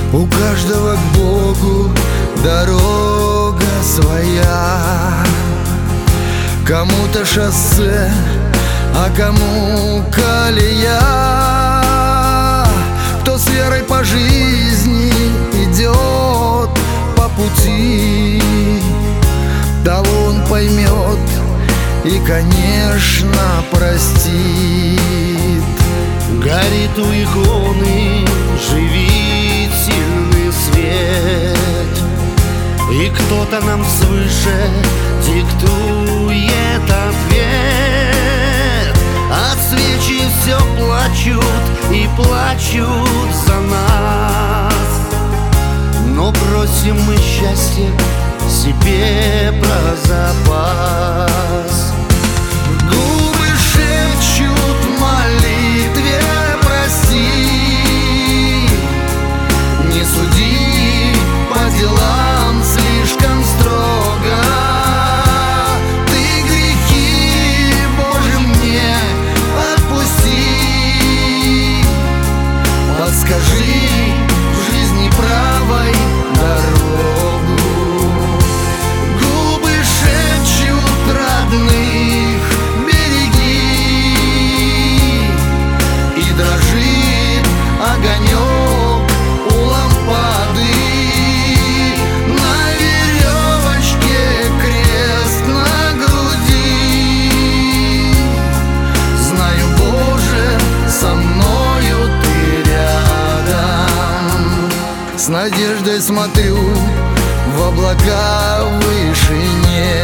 У каждого к Богу дорога своя. Кому-то шоссе, а кому колея. Кто с верой по жизни идет по пути, того он поймет и, конечно, простит. Горит у иконы, живит сильный свет, и кто-то нам свыше диктует ответ. А свечи все плачут и плачут за нас, но просим мы счастья себе про запас. Губы шепчут в молитве: прости, не суди по делам слишком строго. Ты грехи, Боже, мне отпусти. Подскажи в жизни правой дорогу. Губы шепчут: родных береги. И дрожит огонек у лампады. На веревочке крест на груди. Знаю, Боже, со мною ты рядом. С надеждой смотрю в облака в вышине.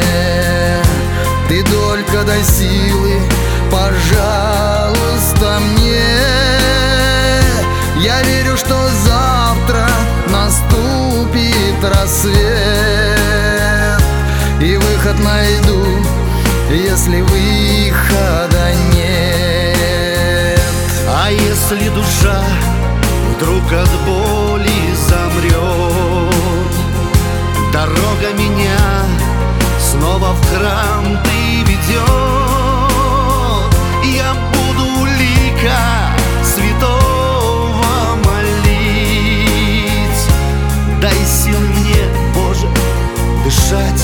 Ты только дай силы, пожалуйста, мне. Я верю, что завтра наступит рассвет, и выход найду, если выхода нет. А если душа вдруг от боли замрет, дорога меня снова в храм ты ведет. Я буду у лика святого молить. Дай силы мне, Боже, дышать